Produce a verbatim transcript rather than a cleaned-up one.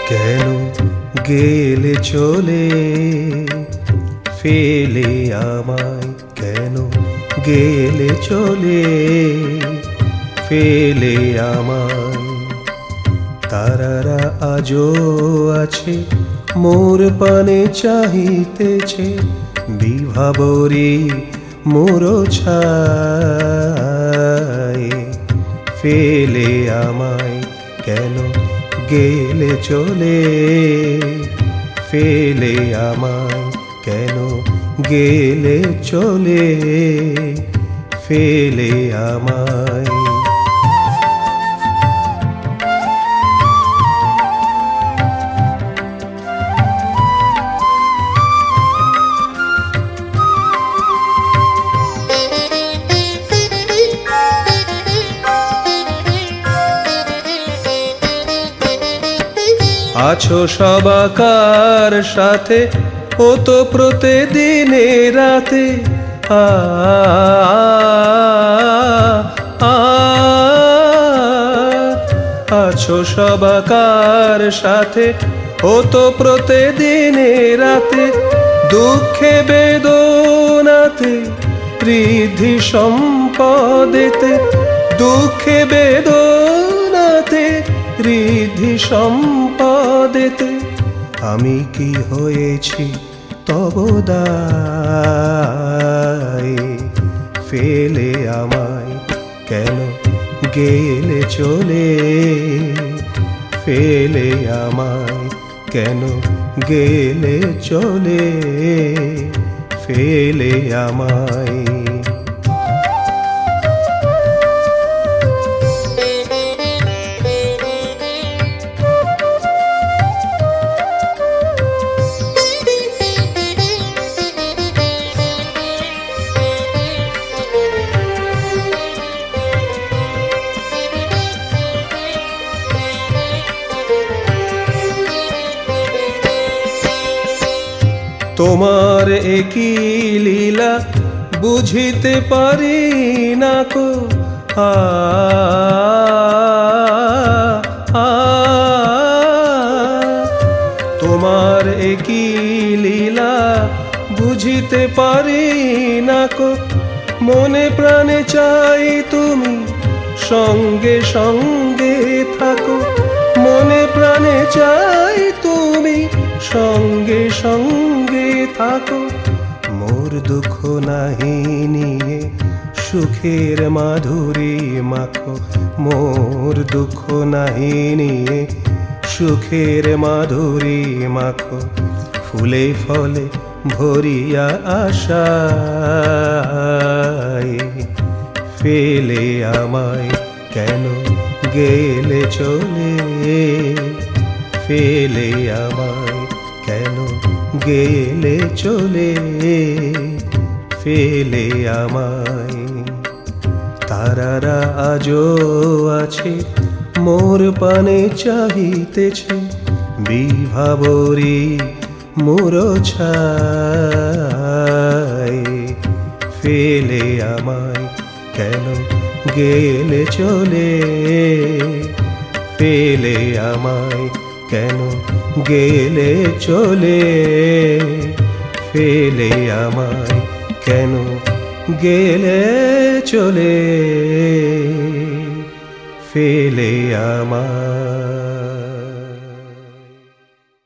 কেন গেলে চলে ফেলে আমায়, কেন গেলে চলে ফেলে আমায়। তারারা আজও আছে মোর পানে চাহিতেছে, বিভাবরী মোর ছায়। ফেলে আমায় কেন গেলে চলে ফেলে আমায়, কেন গেলে চলে ফেলে আমায়। আছো সবাকার সাথে হতো প্রতিদিনে রাতে, আ আছো সবাকার সাথে হতো প্রতিদিনে রাতে, দুঃখে বেদনাতে ঋদ্ধি সম্পদেতে, দুঃখে বেদনাতে ঋদ্ধি সম্পদেতে। আমি কি হয়েছি তব দায়, ফেলে আমায় কেন গেলে চলে ফেলে আমায়, কেন গেলে চলে ফেলে আমায়। তোমার একই লীলা বুঝিতে পারি না কো, আ তোমার একই লীলা বুঝিতে পারি না কো। মনে প্রাণে চাই তুমি সঙ্গে সঙ্গে থাকো, মনে প্রাণে চাই তুমি সঙ্গে সঙ্গে থাকো। মোর দুঃখ নাহি নিয়ে সুখের মাধুরী মাখো, মোর দুঃখ নাহি নিয়ে সুখের মাধুরী মাখো। ফুলে ফলে ভরিয়া আশায়, ফেলে আমায় কেন গেলে চলে ফেলে আমায়, কেন গেলে চলে ফেলে আমায়। তারারা আজও আছে মোর পানে চাহিতেছে, বিভাবরী মোর ছায়। ফেলে আমায় কেন গেলে চলে ফেলে আমায়, কেন গেলে চলে ফেলে আমায়, কেন গেলে চলে ফেলে আমায়।